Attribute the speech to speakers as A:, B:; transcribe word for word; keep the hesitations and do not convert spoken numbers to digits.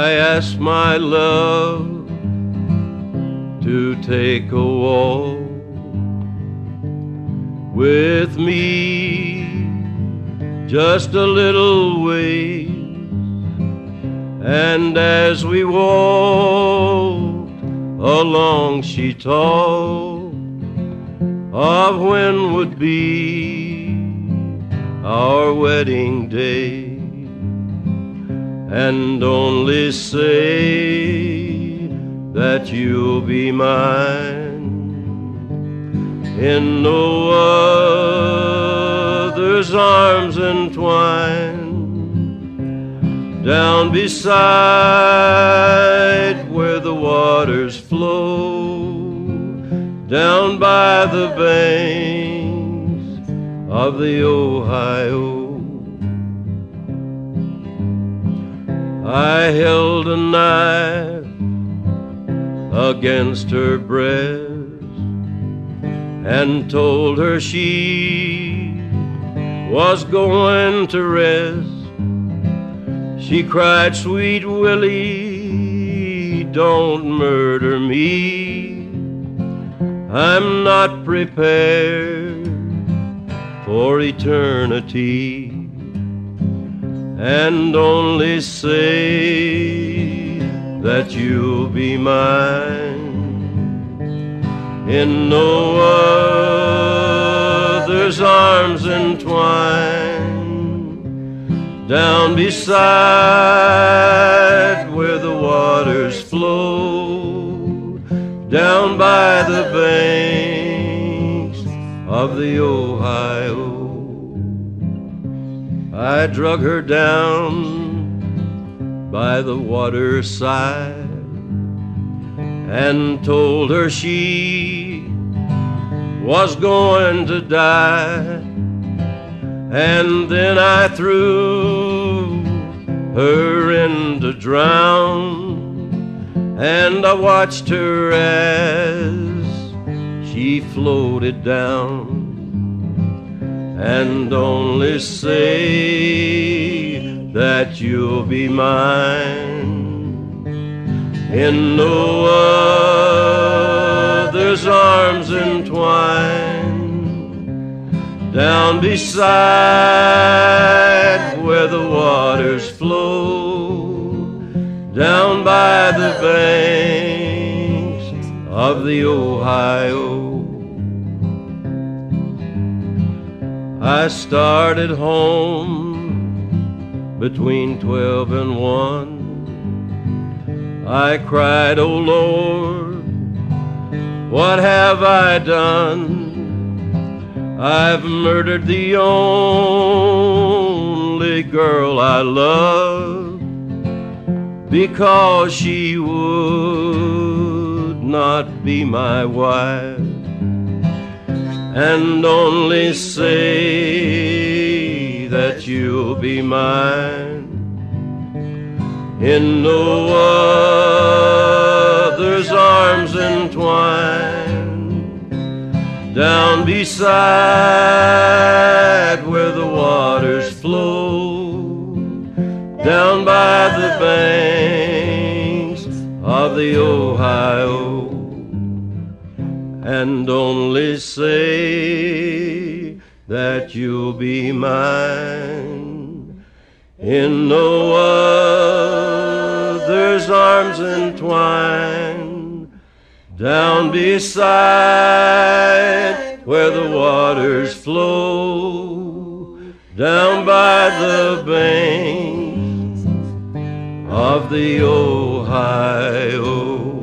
A: I asked my love to take a walk with me just a little way, and as we walked along she talked of when would be our wedding day, and only say that you'll be mine in no other's arms entwined, down beside where the waters flow, down by the banks of the Ohio. I held a knife against her breast and told her she was going to rest. She cried, "Sweet Willie, don't murder me. I'm not prepared for eternity." And only say that you'll be mine in no other's arms entwined, down beside where the waters flow, down by the banks of the Ohio. I drug her down by the waterside and told her she was going to die, and then I threw her in to drown, and I watched her as she floated down, and only say that you'll be mine in no other's arms entwined, down beside where the waters flow, down by the banks of the Ohio. I started home between twelve and one. I cried, "Oh Lord, what have I done? I've murdered the only girl I love because she would not be my wife." And only say that you'll be mine in no other's arms entwined, down beside where the waters flow, down by the banks of the Ohio. And only say that you'll be mine in no other's arms entwined, down beside where the waters flow, down by the banks of the Ohio.